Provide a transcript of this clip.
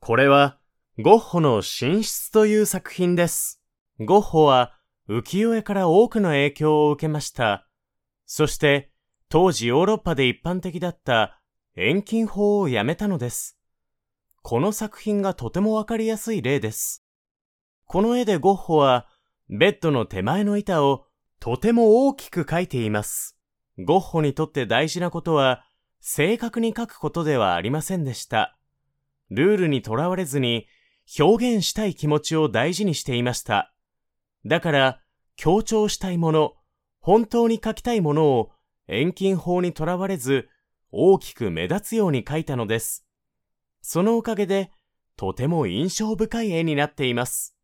これはゴッホの寝室という作品です。ゴッホは浮世絵から多くの影響を受けました。そして当時ヨーロッパで一般的だった遠近法をやめたのです。この作品がとてもわかりやすい例です。この絵でゴッホはベッドの手前の板をとても大きく描いています。ゴッホにとって大事なことは正確に描くことではありませんでした。ルールにとらわれずに表現したい気持ちを大事にしていました。だから強調したいもの、本当に描きたいものを遠近法にとらわれず大きく目立つように描いたのです。そのおかげでとても印象深い絵になっています。